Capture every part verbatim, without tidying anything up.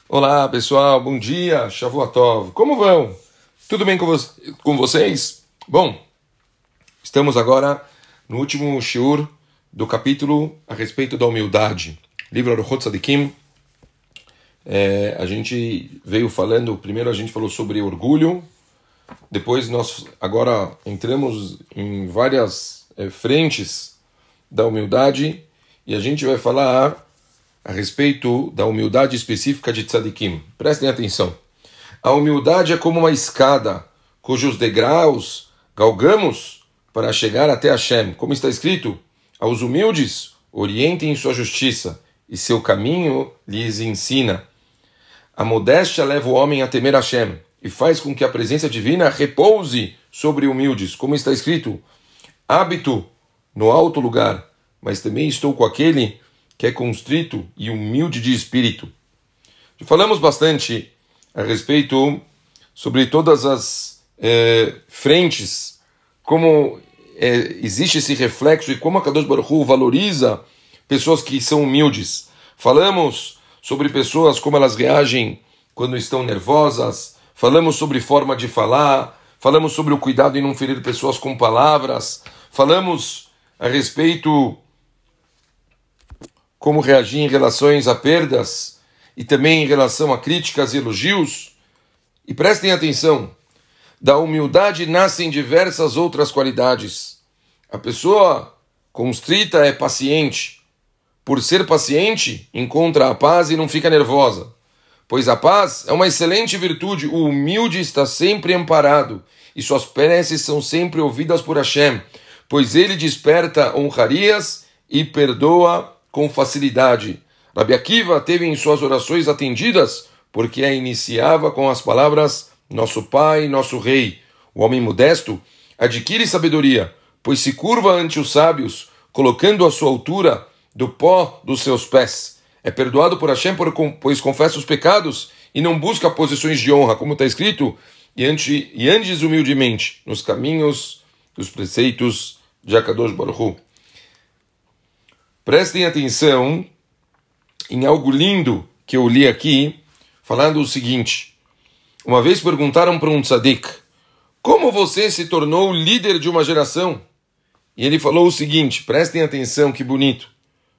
Olá pessoal, bom dia, Shavua Tov, como vão? Tudo bem com, vo com vocês? Bom, estamos agora no último shiur do capítulo a respeito da humildade, livro Aruchot Tzadikim. É, a gente veio falando, primeiro a gente falou sobre orgulho, depois nós agora entramos em várias é, frentes da humildade e a gente vai falar a respeito da humildade específica de tzadikim. Prestem atenção. A humildade é como uma escada, cujos degraus galgamos para chegar até Hashem. Como está escrito, aos humildes orientem sua justiça, e seu caminho lhes ensina. A modéstia leva o homem a temer Hashem, e faz com que a presença divina repouse sobre humildes. Como está escrito, hábito no alto lugar, mas também estou com aquele que é constrito e humilde de espírito. Falamos bastante a respeito sobre todas as é, frentes, como é, existe esse reflexo e como a Kadosh Baruch Hu valoriza pessoas que são humildes. Falamos sobre pessoas, como elas reagem quando estão nervosas, falamos sobre forma de falar, falamos sobre o cuidado em não ferir pessoas com palavras, falamos a respeito como reagir em relações a perdas e também em relação a críticas e elogios. E prestem atenção, da humildade nascem diversas outras qualidades. A pessoa constrita é paciente. Por ser paciente, encontra a paz e não fica nervosa. Pois a paz é uma excelente virtude. O humilde está sempre amparado e suas preces são sempre ouvidas por Hashem, pois ele desperta honrarias e perdoa com facilidade. Rabi Akiva teve em suas orações atendidas porque a iniciava com as palavras nosso Pai, nosso Rei. O homem modesto adquire sabedoria, pois se curva ante os sábios, colocando a sua altura do pó dos seus pés. É perdoado por Hashem, pois confessa os pecados e não busca posições de honra, como está escrito, e andes humildemente nos caminhos dos preceitos de Akadosh Baruch Hu. Prestem atenção em algo lindo que eu li aqui, falando o seguinte. Uma vez perguntaram para um tzadik, como você se tornou líder de uma geração? E ele falou o seguinte, prestem atenção, que bonito.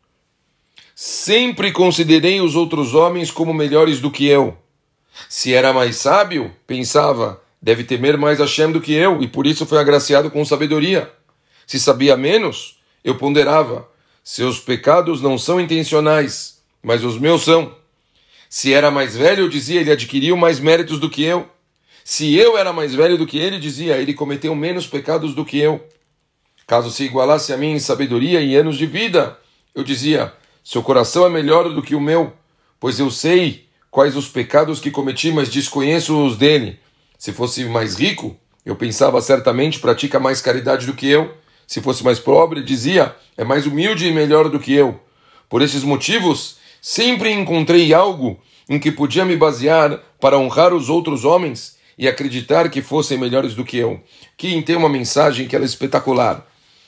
Sempre considerei os outros homens como melhores do que eu. Se era mais sábio, pensava, deve temer mais Hashem do que eu, e por isso foi agraciado com sabedoria. Se sabia menos, eu ponderava, seus pecados não são intencionais, mas os meus são. Se era mais velho, eu dizia, ele adquiriu mais méritos do que eu. Se eu era mais velho do que ele, dizia, ele cometeu menos pecados do que eu. Caso se igualasse a mim em sabedoria e anos de vida, eu dizia, seu coração é melhor do que o meu, pois eu sei quais os pecados que cometi, mas desconheço os dele. Se fosse mais rico, eu pensava, certamente pratica mais caridade do que eu. Se fosse mais pobre, dizia, é mais humilde e melhor do que eu. Por esses motivos, sempre encontrei algo em que podia me basear para honrar os outros homens e acreditar que fossem melhores do que eu. Aqui tem uma mensagem que ela é espetacular.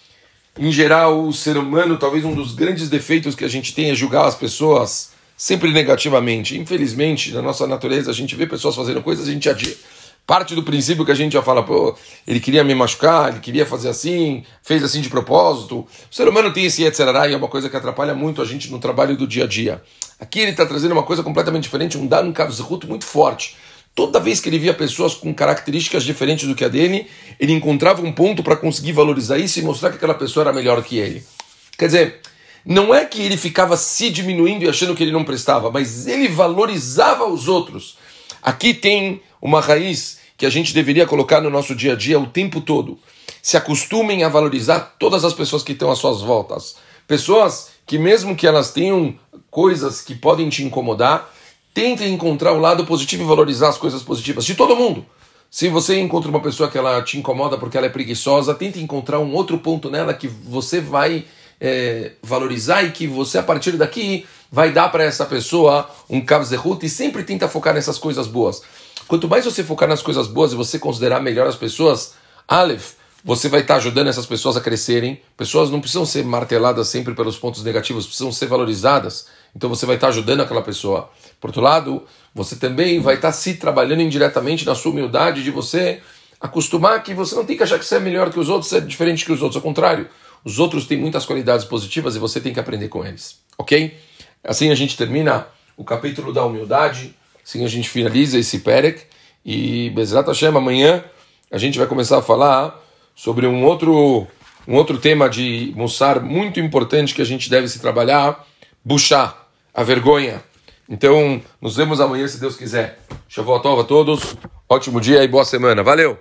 Em geral, o ser humano, talvez um dos grandes defeitos que a gente tem é julgar as pessoas sempre negativamente. Infelizmente, na nossa natureza, a gente vê pessoas fazendo coisas, a gente adia. Parte do princípio que a gente já fala, pô, ele queria me machucar, ele queria fazer assim, fez assim de propósito. O ser humano tem esse etcétera e é uma coisa que atrapalha muito a gente no trabalho do dia a dia. Aqui ele está trazendo uma coisa completamente diferente, um dado, um kavzehut muito forte. Toda vez que ele via pessoas com características diferentes do que a dele, ele encontrava um ponto para conseguir valorizar isso e mostrar que aquela pessoa era melhor que ele. Quer dizer, não é que ele ficava se diminuindo e achando que ele não prestava, mas ele valorizava os outros. Aqui tem uma raiz que a gente deveria colocar no nosso dia a dia o tempo todo. Se acostumem a valorizar todas as pessoas que estão às suas voltas. Pessoas que mesmo que elas tenham coisas que podem te incomodar, tentem encontrar o lado positivo e valorizar as coisas positivas de todo mundo. Se você encontra uma pessoa que ela te incomoda porque ela é preguiçosa, tente encontrar um outro ponto nela que você vai é, valorizar e que você, a partir daqui, vai dar para essa pessoa um kavzehut e sempre tenta focar nessas coisas boas. Quanto mais você focar nas coisas boas e você considerar melhor as pessoas, Aleph, você vai estar ajudando essas pessoas a crescerem. Pessoas não precisam ser marteladas sempre pelos pontos negativos, precisam ser valorizadas. Então você vai estar ajudando aquela pessoa. Por outro lado, você também vai estar se trabalhando indiretamente na sua humildade de você acostumar que você não tem que achar que você é melhor que os outros, você é diferente que os outros. Ao contrário, os outros têm muitas qualidades positivas e você tem que aprender com eles. Ok? Assim a gente termina o capítulo da humildade, assim a gente finaliza esse Perek e Bezrat Hashem, amanhã a gente vai começar a falar sobre um outro, um outro tema de Mussar muito importante que a gente deve se trabalhar, Bushá, a vergonha. Então, nos vemos amanhã, se Deus quiser. Shavuot Tov a todos, ótimo dia e boa semana. Valeu!